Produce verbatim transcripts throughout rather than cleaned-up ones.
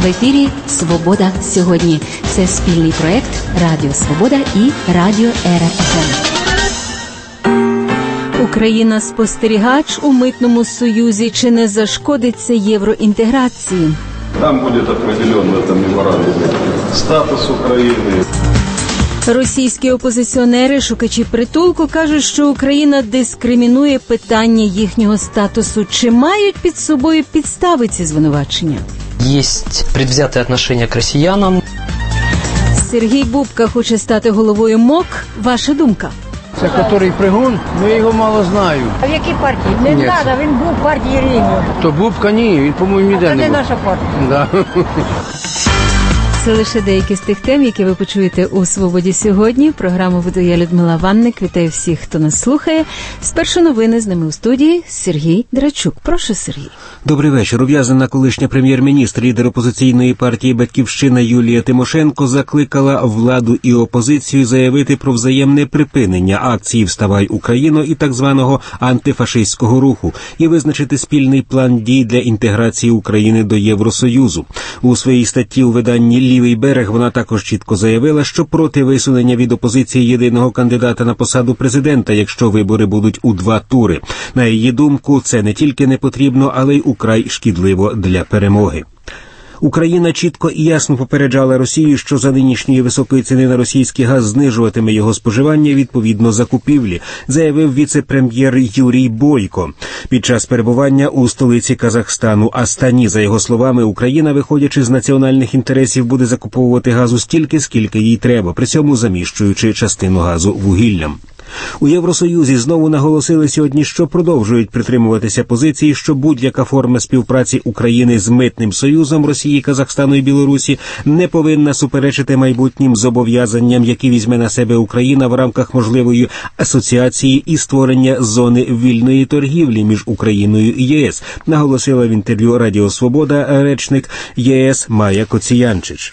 В ефірі «Свобода сьогодні». Це спільний проект Радіо Свобода і Радіо Ера еф ем. Україна-спостерігач у Митному Союзі. Чи не зашкодиться євроінтеграції? Там буде определено в этом меморандуме статус України. Російські опозиціонери, шукачі притулку, кажуть, що Україна дискримінує питання їхнього статусу. Чи мають під собою підстави ці звинувачення? Есть предвзятое отношение к россиянам. Сергій Бубка хоче стати головою МОК. Ваша думка? Це котрий пригон, ну я його мало знаю. А в якій партії? Не треба, він був в партії Рівню. То Бубка ні, він, по-моєму, ніде Це не не був. наша партія. Да. Це лише деякі з тих тем, які ви почуєте у «Свободі сьогодні». Програму веду я, Людмила Ванник. Вітаю всіх, хто нас слухає. Спершу новини, з ними у студії Сергій Драчук. Прошу, Сергій. Добрий вечір. Ув'язана колишня прем'єр-міністр, лідер опозиційної партії «Батьківщина» Юлія Тимошенко закликала владу і опозицію заявити про взаємне припинення акції «Вставай, Україно» і так званого антифашистського руху і визначити спільний план дій для інтеграції України до Євросоюзу. У своїй статті у виданні «Лівий берег» вона також чітко заявила, що проти висунення від опозиції єдиного кандидата на посаду президента, якщо вибори будуть у два тури. На її думку, це не тільки не потрібно, але й украй шкідливо для перемоги. Україна чітко і ясно попереджала Росію, що за нинішньої високої ціни на російський газ знижуватиме його споживання відповідно закупівлі, заявив віце-прем'єр Юрій Бойко. Під час перебування у столиці Казахстану Астані, за його словами, Україна, виходячи з національних інтересів, буде закуповувати газу стільки, скільки їй треба, при цьому заміщуючи частину газу вугіллям. У Євросоюзі знову наголосили сьогодні, що продовжують притримуватися позиції, що будь-яка форма співпраці України з Митним Союзом Росії, Казахстану і Білорусі не повинна суперечити майбутнім зобов'язанням, які візьме на себе Україна в рамках можливої асоціації і створення зони вільної торгівлі між Україною і ЄС, наголосила в інтерв'ю Радіо Свобода речник ЄС Майя Коціянчич.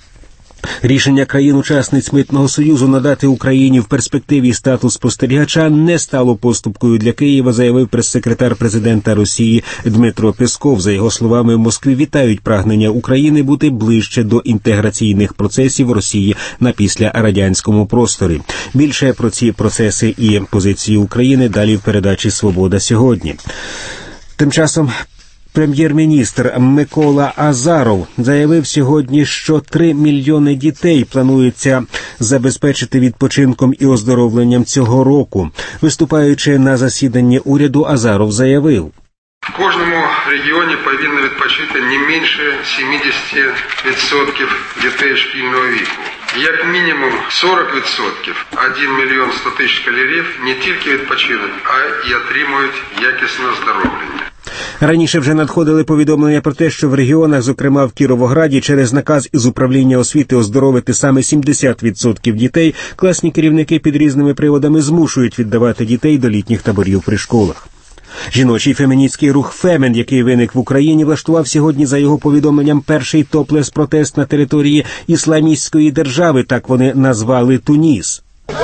Рішення країн-учасниць Митного Союзу надати Україні в перспективі статус спостерігача не стало поступкою для Києва, заявив прес-секретар президента Росії Дмитро Песков. За його словами, в Москві вітають прагнення України бути ближче до інтеграційних процесів Росії на післярадянському просторі. Більше про ці процеси і позиції України далі в передачі «Свобода сьогодні». Тим часом прем'єр-міністр Микола Азаров заявив сьогодні, що три мільйони дітей планується забезпечити відпочинком і оздоровленням цього року. Виступаючи на засіданні уряду, Азаров заявив: в кожному регіоні повинно відпочити не менше сімдесят відсотків дітей шкільного віку. Як мінімум сорок відсотків, один мільйон сто тисяч школярів не тільки відпочинуть, а й отримують якісне оздоровлення. Раніше вже надходили повідомлення про те, що в регіонах, зокрема в Кіровограді, через наказ із управління освіти оздоровити саме сімдесят відсотків дітей, класні керівники під різними приводами змушують віддавати дітей до літніх таборів при школах. Жіночий феміністський рух «Фемен», який виник в Україні, влаштував сьогодні, за його повідомленням, перший топлес-протест на території Ісламістської держави, так вони назвали Туніс.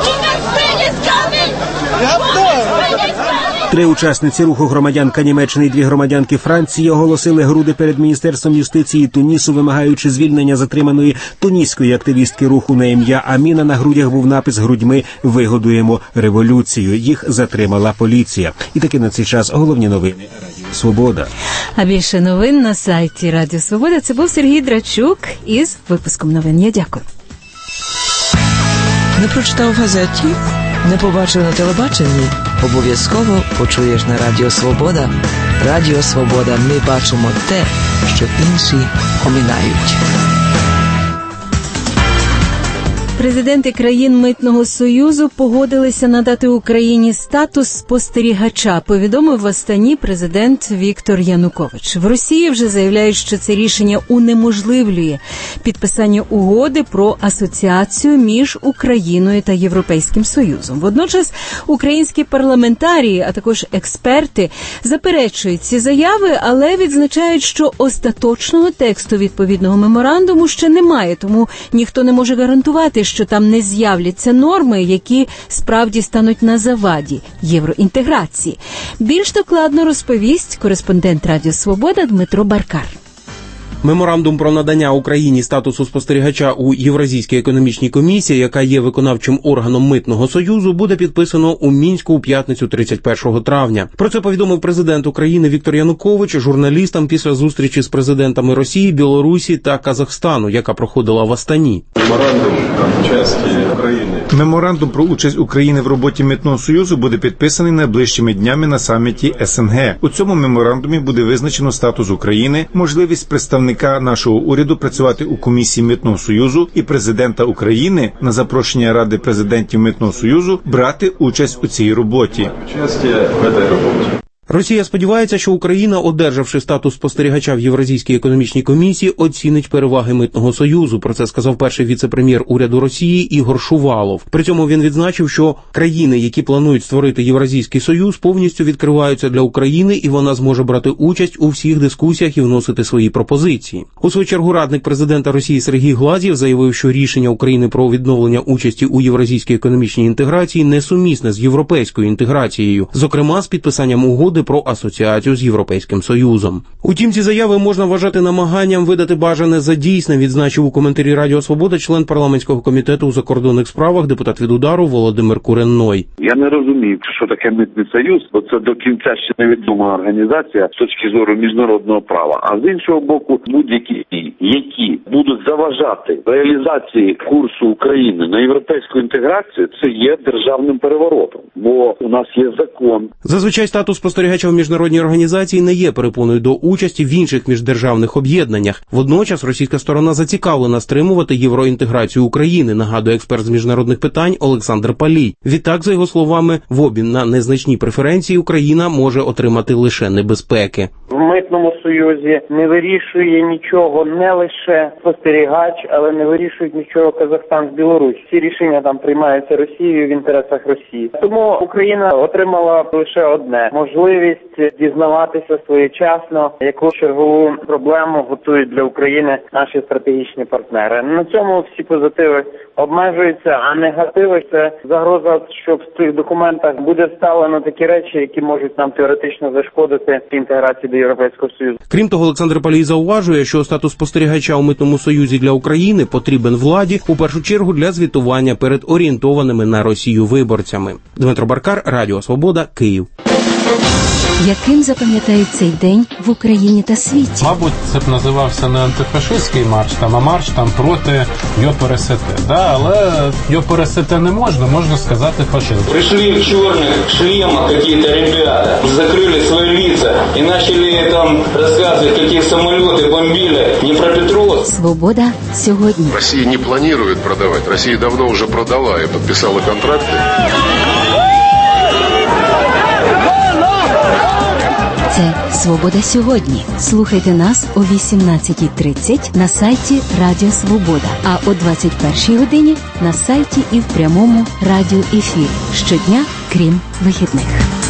Три учасниці руху, громадянка Німеччини і дві громадянки Франції, оголосили груди перед Міністерством юстиції Тунісу, вимагаючи звільнення затриманої туніської активістки руху на ім'я Аміна. На грудях був напис «Грудьми вигодуємо революцію». Їх затримала поліція. І таки на цей час головні новини Радіо Свобода. А більше новин на сайті Радіо Свобода. Це був Сергій Драчук із випуском новин. Я дякую. Не прочитав в газеті? Не побачив на телебаченні? Обов'язково почуєш на Радіо Свобода. Радіо Свобода. Ми бачимо те, що інші оминають. Президенти країн Митного Союзу погодилися надати Україні статус спостерігача, повідомив в Астані президент Віктор Янукович. В Росії вже заявляють, що це рішення унеможливлює підписання угоди про асоціацію між Україною та Європейським Союзом. Водночас українські парламентарії, а також експерти заперечують ці заяви, але відзначають, що остаточного тексту відповідного меморандуму ще немає, тому ніхто не може гарантувати, що там не з'являться норми, які справді стануть на заваді євроінтеграції. Більш докладно розповість кореспондент Радіо Свобода Дмитро Баркар. Меморандум про надання Україні статусу спостерігача у Євразійській економічній комісії, яка є виконавчим органом Митного союзу, буде підписано у Мінську у п'ятницю тридцять першого травня. Про це повідомив президент України Віктор Янукович журналістам після зустрічі з президентами Росії, Білорусі та Казахстану, яка проходила в Астані. Меморандум там, часті України. Меморандум про участь України в роботі Митного союзу буде підписаний найближчими днями на саміті ес ен ге. У цьому меморандумі буде визначено статус України, можливість представника нашого уряду працювати у комісії Митного союзу і президента України на запрошення Ради президентів Митного союзу брати участь у цій роботі. Часті в цій роботі. Росія сподівається, що Україна, одержавши статус спостерігача в Євразійській економічній комісії, оцінить переваги Митного союзу. Про це сказав перший віце-прем'єр уряду Росії Ігор Шувалов. При цьому він відзначив, що країни, які планують створити Євразійський союз, повністю відкриваються для України, і вона зможе брати участь у всіх дискусіях і вносити свої пропозиції. У свою чергу радник президента Росії Сергій Глазєв заявив, що рішення України про відновлення участі у Євразійській економічній інтеграції несумісне з європейською інтеграцією, зокрема з підписанням угоди про асоціацію з Європейським Союзом. Утім, ці заяви можна вважати намаганням видати бажане за дійсне, відзначив у коментарі Радіо Свобода член парламентського комітету у закордонних справах, депутат від Удару Володимир Куренной. Я не розумію, що таке Митний союз, бо це до кінця ще невідома організація з точки зору міжнародного права. А з іншого боку, будь-які дії, які будуть заважати реалізації курсу України на європейську інтеграцію, це є державним переворотом, бо у нас є закон. Зазвичай статус спостерігача в міжнародній організації не є перепоною до участі в інших міждержавних об'єднаннях. Водночас російська сторона зацікавлена стримувати євроінтеграцію України, нагадує експерт з міжнародних питань Олександр Палій. Відтак, за його словами, в обмін на незначні преференції Україна може отримати лише небезпеки. В Митному союзі не вирішує нічого не лише спостерігач, але не вирішують нічого Казахстан з Білорусь. Всі рішення там приймаються Росією в інтересах Росії. Тому Україна отримала лише одне – можливість дізнаватися своєчасно, яку чергову проблему готують для України наші стратегічні партнери. На цьому всі позитиви обмежуються, а негативи – це загроза, що в цих документах буде вставлено такі речі, які можуть нам теоретично зашкодити інтеграції до Європейського Союзу. Крім того, Олександр Палій зауважує, що статус спостерігача у Митному союзі для України потрібен владі, у першу чергу для звітування перед орієнтованими на Росію виборцями. Дмитро Баркар, Радіо Свобода, Київ. Яким запам'ятають цей день в Україні та світі? Мабуть, це б називався не антифашистський марш, там, а марш там проти ЙОПРСТ. Да? Але ЙОПРСТ не можна, можна сказати фашизм. Пришли в черных шлемах какие-то ребята, закрыли свои лица и начали там рассказывать, какие самолеты бомбили Днепропетровск. Свобода сьогодні. Россия не планирует продавать. Россия давно уже продала и подписала контракты. Це «Свобода сьогодні». Слухайте нас о вісімнадцятій тридцять на сайті Радіо Свобода, а о двадцять першій годині на сайті і в прямому радіоефірі. Щодня, крім вихідних.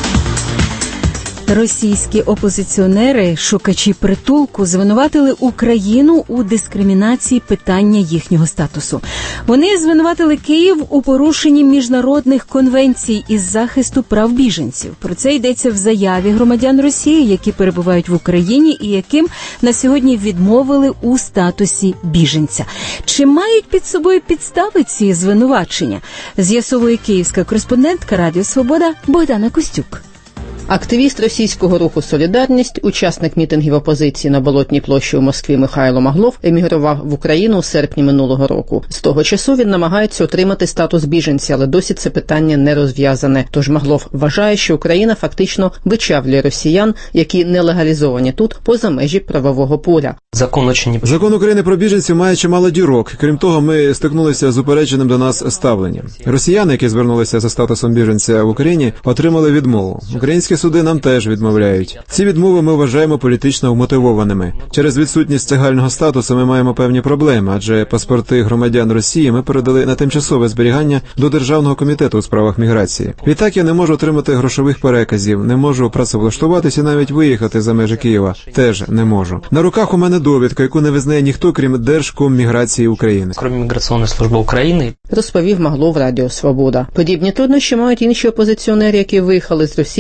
Російські опозиціонери, шукачі притулку, звинуватили Україну у дискримінації питання їхнього статусу. Вони звинуватили Київ у порушенні міжнародних конвенцій із захисту прав біженців. Про це йдеться в заяві громадян Росії, які перебувають в Україні і яким на сьогодні відмовили у статусі біженця. Чи мають під собою підстави ці звинувачення? З'ясовує київська кореспондентка Радіо Свобода Богдана Костюк. Активіст російського руху «Солідарність», учасник мітингів опозиції на Болотній площі у Москві Михайло Маглов емігрував в Україну у серпні минулого року. З того часу він намагається отримати статус біженця, але досі це питання не розв'язане. Тож Маглов вважає, що Україна фактично вичавлює росіян, які не легалізовані тут, поза межі правового поля. Закон очень... Закон України про біженців має чимало дірок. Крім того, ми стикнулися з упередженим до нас ставленням. Росіяни, які звернулися за статусом біженця в Україні, отримали відмову. Українські суди нам теж відмовляють. Ці відмови ми вважаємо політично вмотивованими. Через відсутність загального статусу ми маємо певні проблеми, адже паспорти громадян Росії ми передали на тимчасове зберігання до Державного комітету у справах міграції. Відтак я не можу отримати грошових переказів, не можу працевлаштуватися і навіть виїхати за межі Києва. Теж не можу. На руках у мене довідка, яку не визнає ніхто, крім Держкомміграції України. Крім Міграційної служби України. Розповів Маглов Радіо Свобода. Подібні труднощі мають інші опозиціонери, які виїхали з Росії через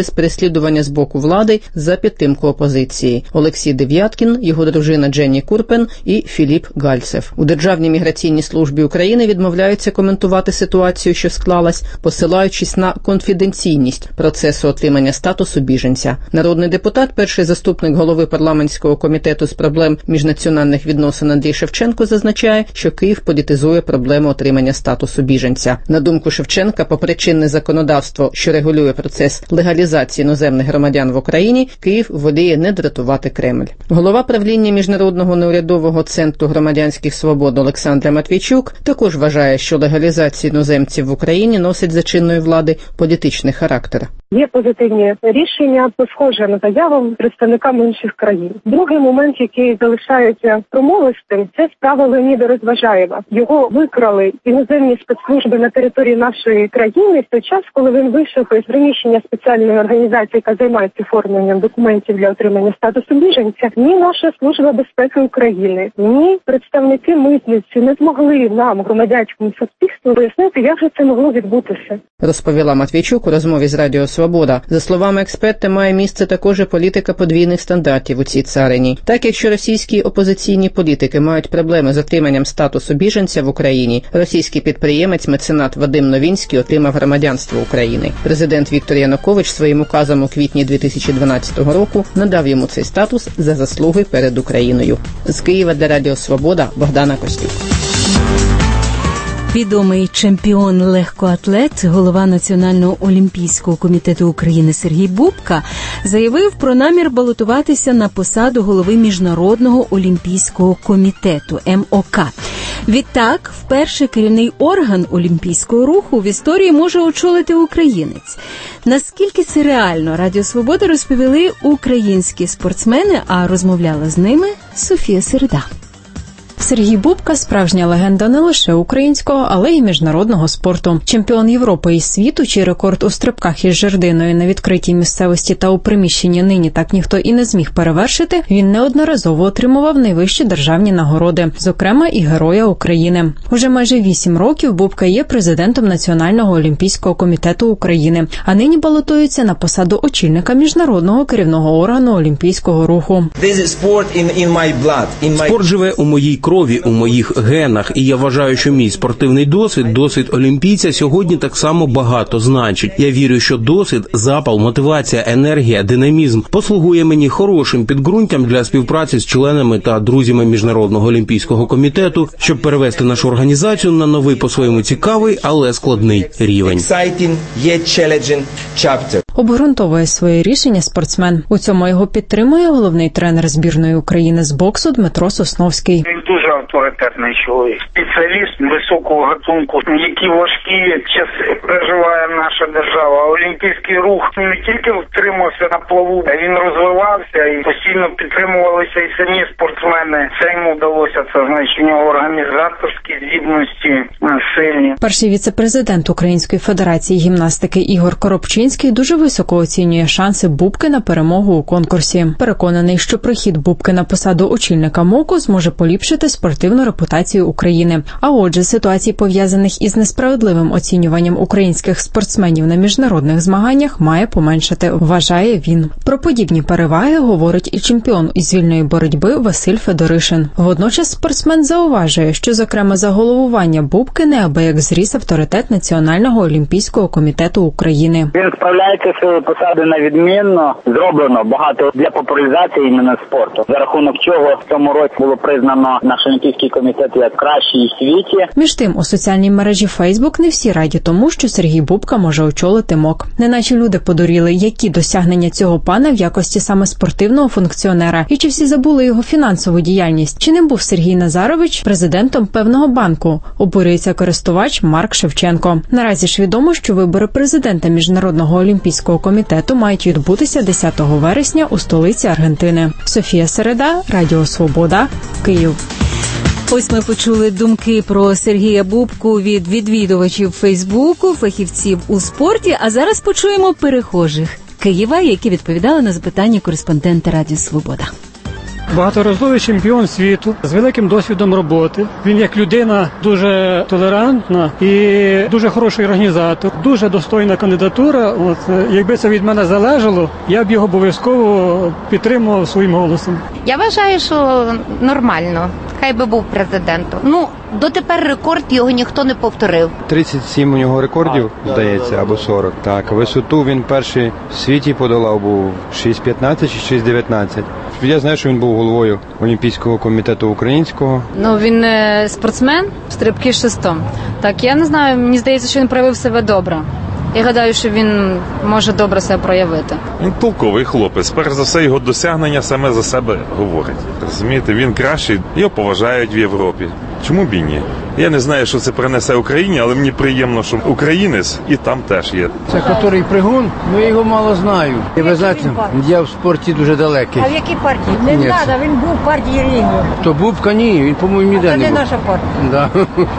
через переслідування з боку влади за підтримку опозиції. Олексій Дев'яткін, його дружина Дженні Курпен і Філіп Гальцев. У Державній міграційній службі України відмовляються коментувати ситуацію, що склалась, посилаючись на конфіденційність процесу отримання статусу біженця. Народний депутат, перший заступник голови парламентського комітету з проблем міжнаціональних відносин Андрій Шевченко зазначає, що Київ політизує проблему отримання статусу біженця. На думку Шевченка, попри чинне законодавство, що регулює процес легалізації іноземних громадян в Україні, Київ воліє не дратувати Кремль. Голова правління Міжнародного неурядового центру громадянських свобод Олександра Матвійчук також вважає, що легалізація іноземців в Україні носить за чинної влади політичний характер. Є позитивні рішення, схоже на заявам представникам інших країн. Другий момент, який залишається промовистим, це справа Леоніда Розважаєва. Його викрали іноземні спецслужби на території нашої країни в той час, коли він вийшов із приміщення спеціальної організації, яка займається оформленням документів для отримання статусу біженця. Ні наша служба безпеки України, ні представники митниці не змогли нам, громадянському суспільству, пояснити, як же це могло відбутися. Розповіла Матвійчук у розмові з Радіо Свобода. За словами експерта, має місце також і політика подвійних стандартів у цій царині. Так, якщо російські опозиційні політики мають проблеми з отриманням статусу біженця в Україні, російський підприємець-меценат Вадим Новінський отримав громадянство України. Президент Віктор Янукович своїм указом у квітні дві тисячі дванадцятого року надав йому цей статус за заслуги перед Україною. З Києва для Радіо Свобода Богдана Костюк. Відомий чемпіон легкоатлет, голова Національного олімпійського комітету України Сергій Бубка заявив про намір балотуватися на посаду голови Міжнародного олімпійського комітету ем о ка. Відтак, вперше керівний орган олімпійського руху в історії може очолити українець. Наскільки це реально, Радіо Свобода розповіли українські спортсмени, а розмовляла з ними Софія Середа. Сергій Бубка – справжня легенда не лише українського, але й міжнародного спорту. Чемпіон Європи і світу, чий рекорд у стрибках із жердиною на відкритій місцевості та у приміщенні нині так ніхто і не зміг перевершити, він неодноразово отримував найвищі державні нагороди, зокрема і Героя України. Уже майже вісім років Бубка є президентом Національного олімпійського комітету України, а нині балотується на посаду очільника міжнародного керівного органу олімпійського руху. Спорт живе у моїй крові, у моїх генах, і я вважаю, що мій спортивний досвід, досвід олімпійця сьогодні так само багато значить. Я вірю, що досвід, запал, мотивація, енергія, динамізм послугує мені хорошим підґрунтям для співпраці з членами та друзями Міжнародного олімпійського комітету, щоб перевести нашу організацію на новий по-своєму цікавий, але складний рівень. Обґрунтовує своє рішення спортсмен. У цьому його підтримує головний тренер збірної України з боксу Дмитро Сосновський. Дуже авторитетний чоловік, спеціаліст високого гатунку, які важкі часи переживає наша держава. Олімпійський рух не тільки втримався на плаву, а він розвивався і постійно підтримувалися і самі спортсмени. Це йому вдалося, це значить у нього організаторські здібності сильні. Перший віце-президент Української федерації гімнастики Ігор Коробчинський дуже високо оцінює шанси Бубки на перемогу у конкурсі. Переконаний, що прихід Бубки на посаду очільника МОКу зможе поліпшити спортивну репутацію України. А отже, ситуацій, пов'язаних із несправедливим оцінюванням українських спортсменів на міжнародних змаганнях, має поменшати, вважає він. Про подібні переваги говорить і чемпіон із вільної боротьби Василь Федоришин. Водночас спортсмен зауважує, що, зокрема, за головування Бубки неабияк зріс авторитет Національного олімпійського комітету України. Він справляється своєю посадою на відмінно. Зроблено багато для популяризації іменно спорту, за рахунок чого в цьому році було признано наш олімпійський комітет як кращий у світі. Між тим, у соціальній мережі Фейсбук не всі раді тому, що Сергій Бубка може очолити МОК. Неначе люди подуріли, які досягнення цього пана в якості саме спортивного функціонера, і чи всі забули його фінансову діяльність. Чи не був Сергій Назарович президентом певного банку? Обурюється користувач Марк Шевченко. Наразі ж відомо, що вибори президента Міжнародного олімпійського комітету мають відбутися десятого вересня у столиці Аргентини. Софія Середа, Радіо Свобода, Київ. Ось ми почули думки про Сергія Бубку від відвідувачів Фейсбуку, фахівців у спорті, а зараз почуємо перехожих Києва, які відповідали на запитання кореспондента Радіо Свобода. Багаторазовий чемпіон світу з великим досвідом роботи. Він як людина дуже толерантна і дуже хороший організатор. Дуже достойна кандидатура. От, якби це від мене залежало, я б його обов'язково підтримував своїм голосом. Я вважаю, що нормально. Хай би був президентом. Ну, дотепер рекорд його ніхто не повторив. тридцять сім у нього рекордів, здається, або сорок. Так, висоту він перший в світі подолав, був шість п'ятнадцять чи шість дев'ятнадцять. Я знаю, що він був головою Олімпійського комітету українського. Ну, він спортсмен, стрибки шестом. Так, я не знаю, мені здається, що він проявив себе добре. Я гадаю, що він може добре себе проявити. Він толковий хлопець. Перш за все, його досягнення саме за себе говорить. Розумієте, він кращий, його поважають в Європі. Чому б і ні? Я не знаю, що це принесе Україні, але мені приємно, що українець і там теж є. Це котрий пригон, ну я його мало знаю. І ви знаєте, я в спорті дуже далекий. А в якій партії? Не треба, він був в партії Рівня. То Бубка ні, він, по-моєму, ніде не був. Це не наша партія. Да.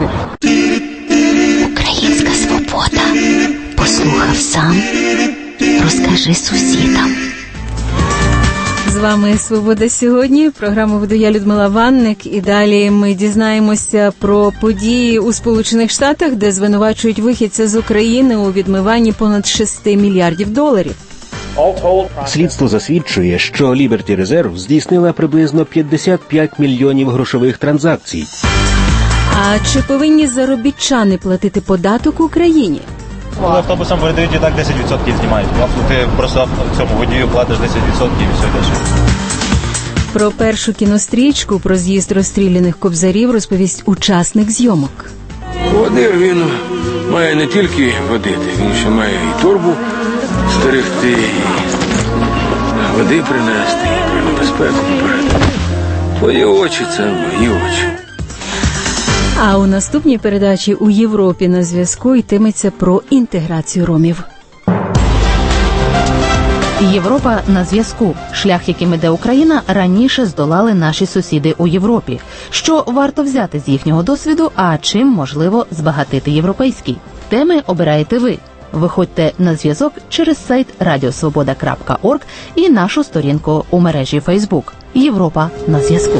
Українська свобода. Послухав сам, розкажи сусідам. З вами «Свобода сьогодні». Програму веду я, Людмила Ванник. І далі ми дізнаємося про події у Сполучених Штатах, де звинувачують вихідця з України у відмиванні понад шести мільярдів доларів. Слідство засвідчує, що Liberty Reserve здійснила приблизно п'ятдесят п'ять мільйонів грошових транзакцій. А чи повинні заробітчани платити податок Україні? Коли автобусом передають, і так десять відсотків знімають. А ти просто цьому водію платиш десять відсотків і все йдеш. Про першу кінострічку про з'їзд розстріляних кобзарів розповість учасник зйомок. Водир він має не тільки водити, він ще має і торбу стерегти, і води принести, і про небезпеку попередити. Твої очі – це мої очі. А у наступній передачі «У Європі на зв'язку» йтиметься про інтеграцію ромів. Європа на зв'язку. Шлях, яким іде Україна, раніше здолали наші сусіди у Європі. Що варто взяти з їхнього досвіду, а чим можливо збагатити європейський? Теми обираєте ви. Виходьте на зв'язок через сайт радіосвобода крапка орг і нашу сторінку у мережі Фейсбук. Європа на зв'язку.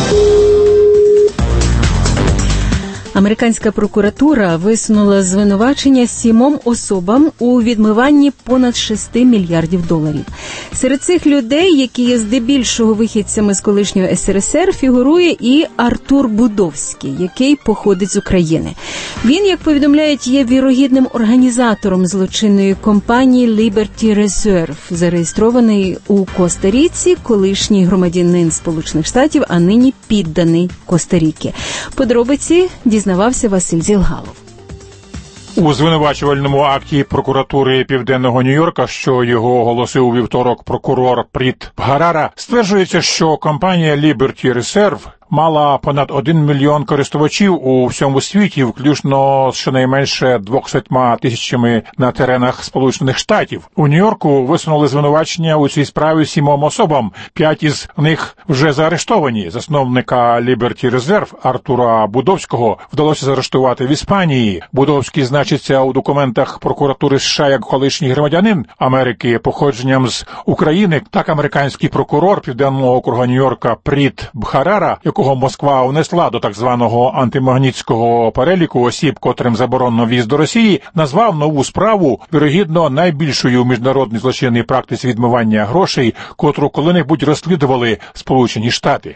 Американська прокуратура висунула звинувачення сімом особам у відмиванні понад шести мільярдів доларів. Серед цих людей, які є здебільшого вихідцями з колишнього ес ер ес ер, фігурує і Артур Будовський, який походить з України. Він, як повідомляють, є вірогідним організатором злочинної компанії Liberty Reserve, зареєстрований у Коста-Ріці, колишній громадянин Сполучених Штатів, а нині підданий Коста-Ріки. Подробиці дізнавався Василь Зілгалов. У звинувачувальному акті прокуратури Південного Нью-Йорка, що його оголосив у вівторок прокурор Пріт Бхарара, стверджується, що компанія Liberty Reserve мала понад один мільйон користувачів у всьому світі, включно з щонайменше двохсотма тисячами на теренах Сполучених Штатів. У Нью-Йорку висунули звинувачення у цій справі сімом особам. П'ять із них вже заарештовані. Засновника Liberty Reserve Артура Будовського вдалося заарештувати в Іспанії. Будовський значиться у документах прокуратури США як колишній громадянин Америки походженням з України. Так американський прокурор Південного округу Нью-Йорка Пріт Бхарара, якого Москва внесла до так званого антимагнітського переліку осіб, котрим заборонено в'їзд до Росії, назвав нову справу, вірогідно, найбільшою в міжнародній злочинній практиці відмивання грошей, котру коли-небудь розслідували Сполучені Штати.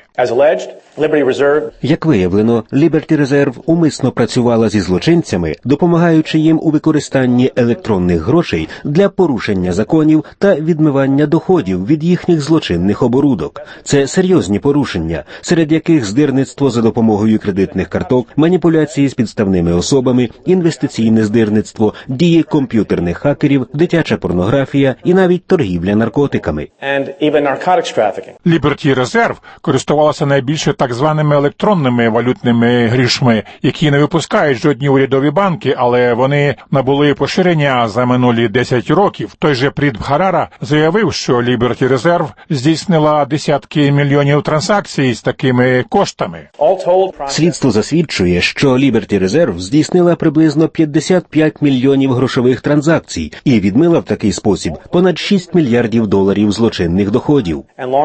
Як виявлено, Liberty Reserve умисно працювала зі злочинцями, допомагаючи їм у використанні електронних грошей для порушення законів та відмивання доходів від їхніх злочинних оборудок. Це серйозні порушення, серед яких здирництво за допомогою кредитних карток, маніпуляції з підставними особами, інвестиційне здирництво, дії комп'ютерних хакерів, дитяча порнографія і навіть торгівля наркотиками. Liberty Reserve користувалася найбільше так званими електронними валютними грішми, які не випускають жодні урядові банки, але вони набули поширення за минулі десять років. Той же Пріт Бхарара заявив, що Liberty Reserve здійснила десятки мільйонів транзакцій з такими великими коштами. Слідство засвідчує, що Liberty Reserve здійснила приблизно п'ятдесят п'ять мільйонів грошових транзакцій і відмила в такий спосіб понад шість мільярдів доларів злочинних доходів.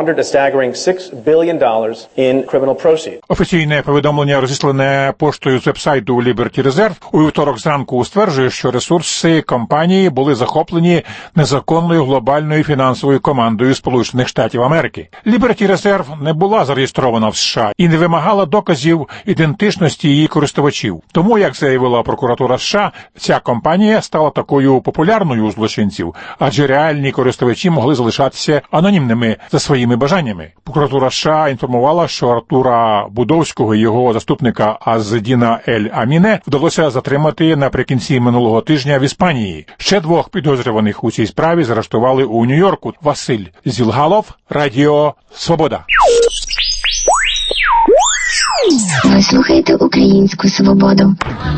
Офіційне повідомлення, розіслане поштою з вебсайту Liberty Reserve, у вівторок зранку стверджує, що ресурси компанії були захоплені незаконною глобальною фінансовою командою Сполучених Штатів Америки. Liberty Reserve не була зареєстрована в США і не вимагала доказів ідентичності її користувачів. Тому, як заявила прокуратура США, ця компанія стала такою популярною у злочинців, адже реальні користувачі могли залишатися анонімними за своїми бажаннями. Прокуратура США інформувала, що Артура Будовського і його заступника Азедіна Ель-Аміне вдалося затримати наприкінці минулого тижня в Іспанії. Ще двох підозрюваних у цій справі заарештували у Нью-Йорку. Василь Зілгалов, Радіо Свобода. Ви слухаєте Українську Свободу.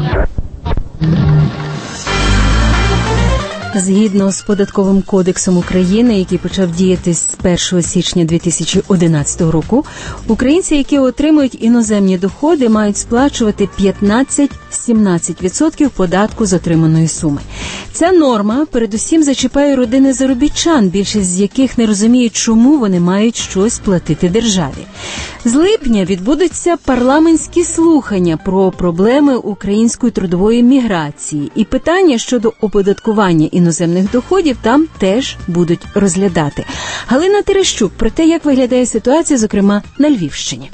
Згідно з Податковим кодексом України, який почав діяти з першого січня дві тисячі одинадцятого року, українці, які отримують іноземні доходи, мають сплачувати п'ятнадцять-сімнадцять відсотків податку з отриманої суми. Ця норма передусім зачіпає родини заробітчан, більшість з яких не розуміють, чому вони мають щось платити державі. З липня відбудуться парламентські слухання про проблеми української трудової міграції, і питання щодо оподаткування іноземних доходів там теж будуть розглядати. Галина Терещук про те, як виглядає ситуація, зокрема, на Львівщині.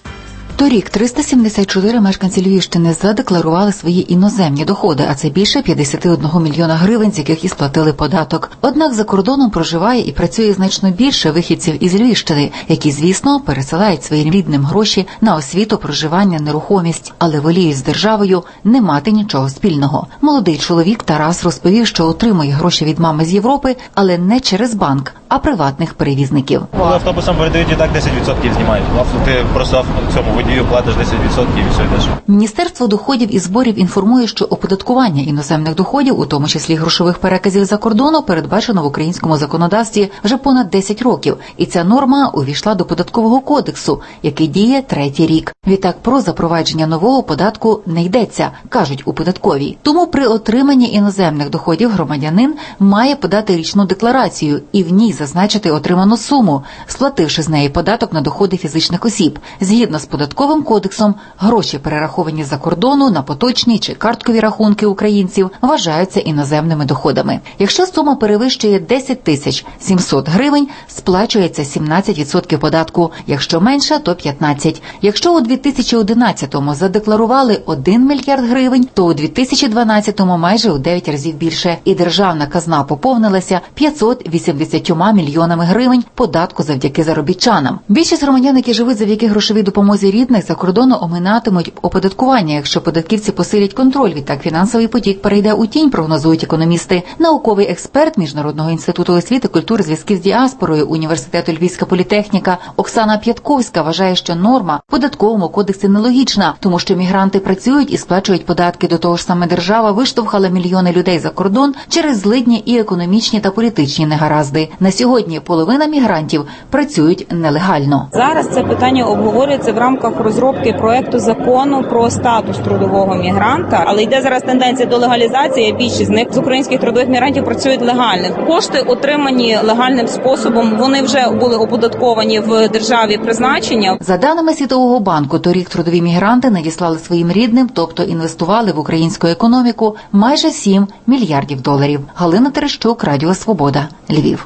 Торік триста сімдесят чотири мешканці Львівщини задекларували свої іноземні доходи, а це більше п'ятдесят один мільйона гривень, з яких і сплатили податок. Однак за кордоном проживає і працює значно більше вихідців із Львівщини, які, звісно, пересилають своїм рідним гроші на освіту, проживання, нерухомість, але воліють з державою не мати нічого спільного. Молодий чоловік Тарас розповів, що отримує гроші від мами з Європи, але не через банк, а приватних перевізників. Автобусам передають і так десять відсотків знімають. Ти просто в цьому водію платиш десять відсотків і все йдеш. Міністерство доходів і зборів інформує, що оподаткування іноземних доходів, у тому числі грошових переказів за кордону, передбачено в українському законодавстві вже понад десять років. І ця норма увійшла до Податкового кодексу, який діє третій рік. Відтак про запровадження нового податку не йдеться, кажуть у податковій. Тому при отриманні іноземних доходів громадянин має подати річну декларацію і в ній зазначити отриману суму, сплативши з неї податок на доходи фізичних осіб. Згідно з Податковим кодексом, гроші, перераховані з-за кордону на поточні чи карткові рахунки українців, вважаються іноземними доходами. Якщо сума перевищує десять тисяч сімсот гривень, сплачується сімнадцять відсотків податку, якщо менше, то п'ятнадцять. Якщо у дві тисячі одинадцятому задекларували один мільярд гривень, то у дві тисячі дванадцятому майже у дев'ять разів більше, і державна казна поповнилася п'ятсот вісімдесятьма мільйонами гривень податку завдяки заробітчанам. Більшість громадян, які живуть завдяки грошовій допомозі рідних, за кордону оминатимуть оподаткування, якщо податківці посилять контроль. Відтак фінансовий потік перейде у тінь, прогнозують економісти. Науковий експерт Міжнародного інституту освіти, культури, зв'язків з діаспорою Університету Львівська політехніка Оксана П'ятковська вважає, що норма в Податковому кодексі нелогічна, тому що мігранти працюють і сплачують податки. До того ж саме держава виштовхала мільйони людей за кордон через злидні і економічні та політичні негаразди. На сьогодні половина мігрантів працюють нелегально. Зараз це питання обговорюється в рамках розробки проекту закону про статус трудового мігранта, але йде зараз тенденція до легалізації. Більшість з них з українських трудових мігрантів працюють легально. Кошти, отримані легальним способом, вони вже були оподатковані в державі призначення. За даними Світового банку, торік трудові мігранти надіслали своїм рідним, тобто інвестували в українську економіку, майже сім мільярдів доларів. Галина Терещук, Радіо Свобода, Львів.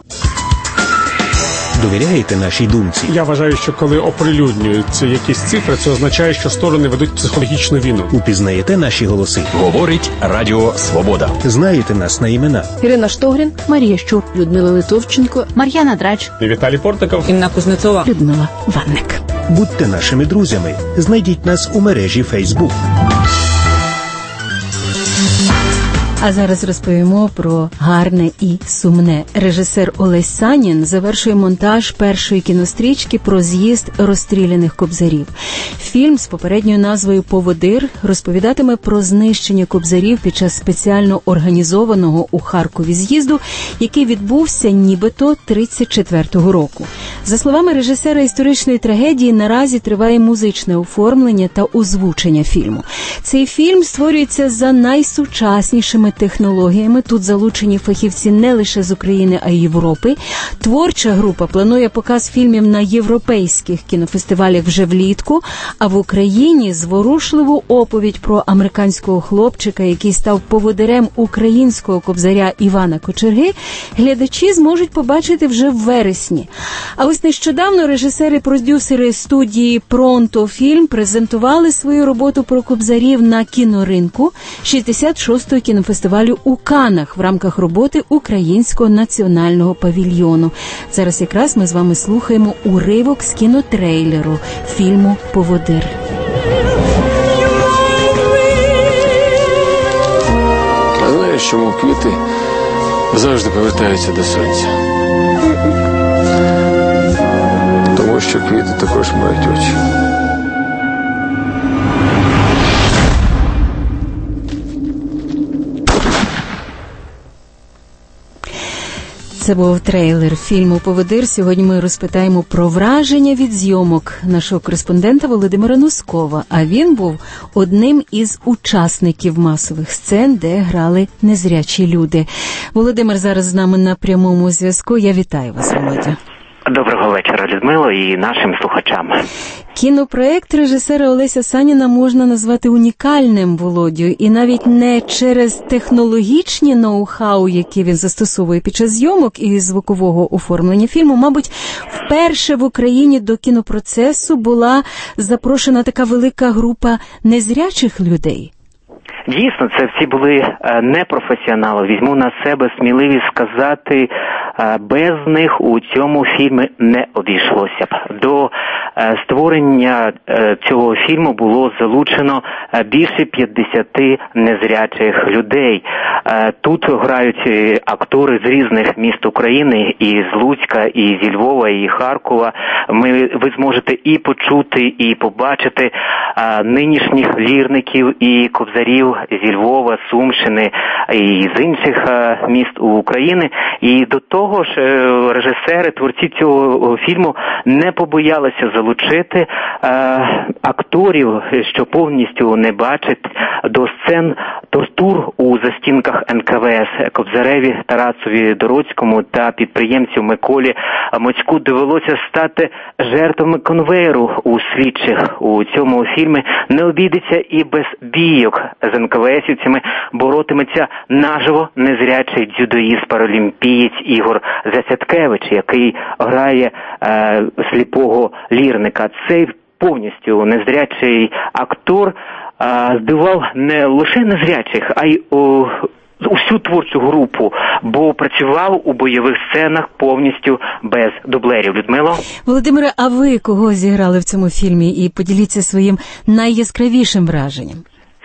Довіряєте нашій думці? Я вважаю, що коли оприлюднюються якісь цифри, це означає, що сторони ведуть психологічну війну. Упізнаєте наші голоси? Говорить Радіо Свобода. Знаєте нас на імена? Ірина Штогрін, Марія Щур, Людмила Литовченко, Мар'яна Драч, Віталій Портников, Інна Кузнецова, Людмила Ванник. Будьте нашими друзями. Знайдіть нас у мережі Facebook. А зараз розповімо про гарне і сумне. Режисер Олесь Санін завершує монтаж першої кінострічки про з'їзд розстріляних кобзарів. Фільм з попередньою назвою «Поводир» розповідатиме про знищення кобзарів під час спеціально організованого у Харкові з'їзду, який відбувся нібито тридцять четвертого року. За словами режисера історичної трагедії, наразі триває музичне оформлення та озвучення фільму. Цей фільм створюється за найсучаснішими технологіями. Тут залучені фахівці не лише з України, а й Європи. Творча група планує показ фільмів на європейських кінофестивалях вже влітку, а в Україні зворушливу оповідь про американського хлопчика, який став поводирем українського кобзаря Івана Кочерги, глядачі зможуть побачити вже в вересні. А ось нещодавно режисери-продюсери студії «Пронто Фільм» презентували свою роботу про кобзарів на кіноринку шістдесят шостого кінофестивалю у Каннах в рамках роботи Українського національного павільйону. Зараз якраз ми з вами слухаємо уривок з кінотрейлеру фільму «Поводир». А знаєш, чому квіти завжди повертаються до сонця? Тому що квіти також мають очі. Це був трейлер фільму «Поводир». Сьогодні ми розпитаємо про враження від зйомок нашого кореспондента Володимира Носкова. А він був одним із учасників масових сцен, де грали незрячі люди. Володимир зараз з нами на прямому зв'язку. Я вітаю вас, Володя. Доброго вечора, Людмило, і нашим слухачам. Кінопроект режисера Олеся Саніна можна назвати унікальним, Володю, і навіть не через технологічні ноу-хау, які він застосовує під час зйомок і звукового оформлення фільму. Мабуть, вперше в Україні до кінопроцесу була запрошена така велика група незрячих людей. Дійсно, це всі були непрофесіонали. Візьму на себе сміливість сказати, без них у цьому фільмі не обійшлося б. До створення цього фільму було залучено більше п'ятдесят незрячих людей. Тут грають актори з різних міст України, і з Луцька, і зі Львова, і Харкова. Ми, ви зможете і почути, і побачити нинішніх лірників і кобзарів зі Львова, Сумщини і з інших міст України. І до того ж, режисери, творці цього фільму не побоялися залучити акторів, що повністю не бачать, до сцен тортур у застінках ен ка ве ес. Кобзареві Тарасові Дородському та підприємцю Миколі Моцьку довелося стати жертвами конвейеру у слідчих. У цьому фільмі не обійдеться і без бійок з ен ка ве есівцями. Боротиметься наживо незрячий дзюдоїст-паралімпієць Ігор Засядкевич, який грає е, сліпого лірника. Цей повністю незрячий актор е, здивував не лише незрячих, а й о, усю творчу групу, бо працював у бойових сценах повністю без дублерів. Людмило? Володимире, а ви кого зіграли в цьому фільмі? І поділіться своїм найяскравішим враженням.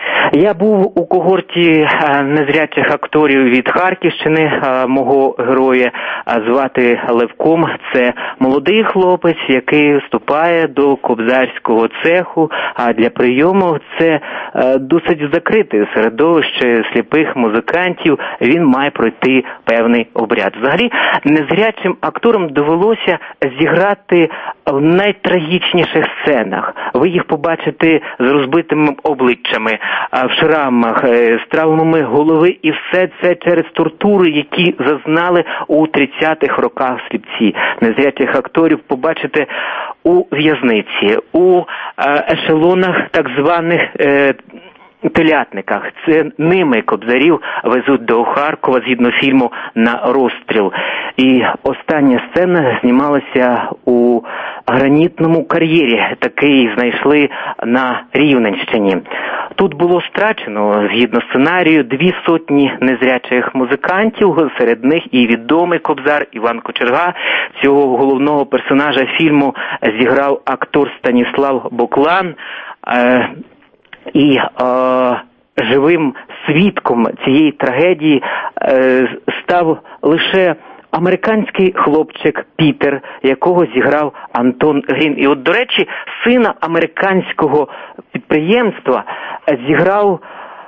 Я був у когорті незрячих акторів від Харківщини. Мого героя звати Левком. Це молодий хлопець, який вступає до кобзарського цеху, а для прийому це досить закрите середовище сліпих музикантів. Він має пройти певний обряд. Взагалі, незрячим акторам довелося зіграти в найтрагічніших сценах. Ви їх побачите з розбитими обличчями, в шрамах, з травмами голови, і все це через тортури, які зазнали у тридцятих роках сліпці. Незрячих акторів побачите у в'язниці, у ешелонах так званих е, телятниках. Це ними кобзарів везуть до Харкова згідно фільму «На розстріл». І остання сцена знімалася у гранітному кар'єрі. Такий знайшли на Рівненщині. Тут було страчено, згідно сценарію, дві сотні незрячих музикантів, серед них і відомий кобзар Іван Кочерга. Цього головного персонажа фільму зіграв актор Станіслав Боклан. Е- і е- живим свідком цієї трагедії е, став лише американський хлопчик Пітер, якого зіграв Антон Грін. І от, до речі, сина американського підприємства зіграв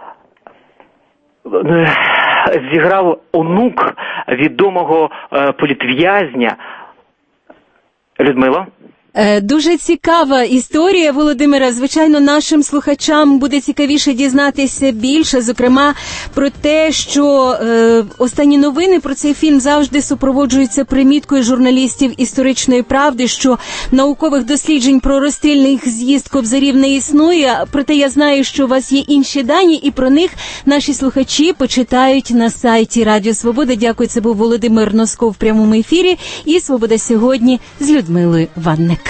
зіграв онук відомого е, політв'язня. Людмила? Дуже цікава історія, Володимира. Звичайно, нашим слухачам буде цікавіше дізнатися більше, зокрема, про те, що е, останні новини про цей фільм завжди супроводжуються приміткою журналістів «Історичної правди», що наукових досліджень про розстрільний з'їзд кобзарів не існує. Проте я знаю, що у вас є інші дані, і про них наші слухачі почитають на сайті Радіо Свобода. Дякую, це був Володимир Носков в прямому ефірі і «Свобода сьогодні» з Людмилою Ванник.